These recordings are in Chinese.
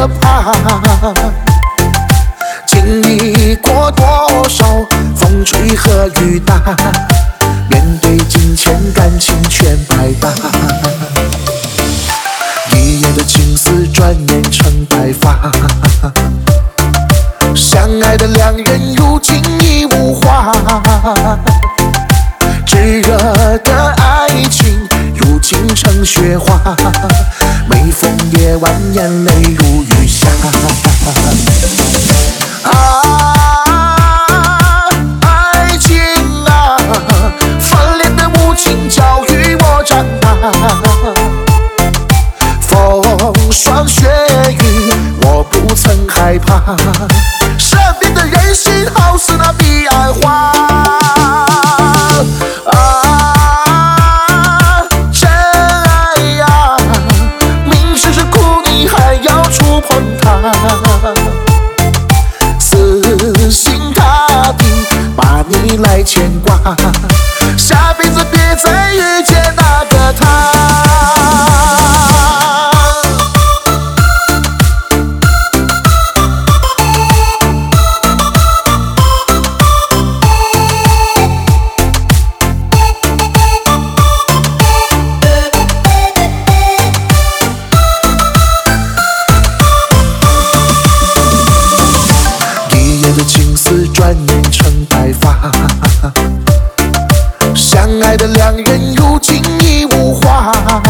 可怕。经历过多少风吹和雨打，面对金钱感情全白搭。一夜的情丝转眼成白发，相爱的两人如今已无话。炙热的爱情如今成雪花，每逢夜晚眼泪如雨下。爱情啊，分裂的母亲教育我长大。风霜雪雨我不曾害怕，身边的人心好似那彼岸花。真爱呀，明知是苦你还要触碰它，死心塌地把你来牵挂，下辈子别再遇见那个他。情丝转眼成白发，相爱的两人如今已无话。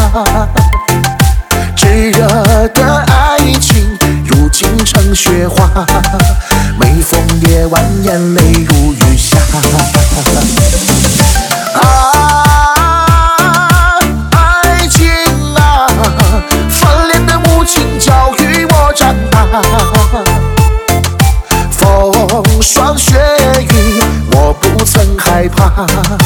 炙热的爱情如今成雪花，每逢夜晚眼泪如雨下。爱情啊，分裂的母亲教育我长大。风霜雪雨我不曾害怕，